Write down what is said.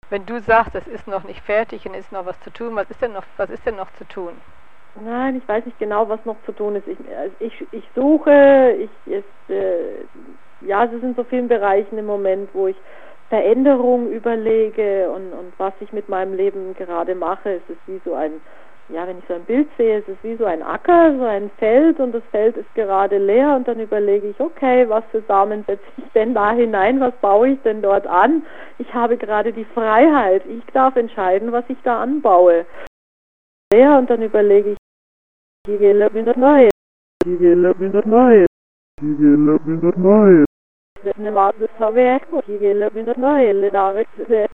Wenn du sagst, es ist noch nicht fertig und ist noch was zu tun, was ist denn noch zu tun? Nein, ich weiß nicht genau, was noch zu tun ist. Ich suche, ja, es ist in so vielen Bereichen im Moment, wo ich Veränderung überlege und was ich mit meinem Leben gerade mache. Es ist wie so ein, ja, wenn ich so ein Bild sehe, es ist wie so ein Acker, so ein Feld und das Feld ist gerade leer und dann überlege ich, okay, was für Samen setze ich denn da hinein, was baue ich denn dort an? Ich habe gerade die Freiheit, ich darf entscheiden, was ich da anbaue. Leer und dann überlege ich, Gigele bin das Neue. Gigele bin das Neue. Gigele bin das Neue. Ne Marke Saber, Gigele bin das Neue.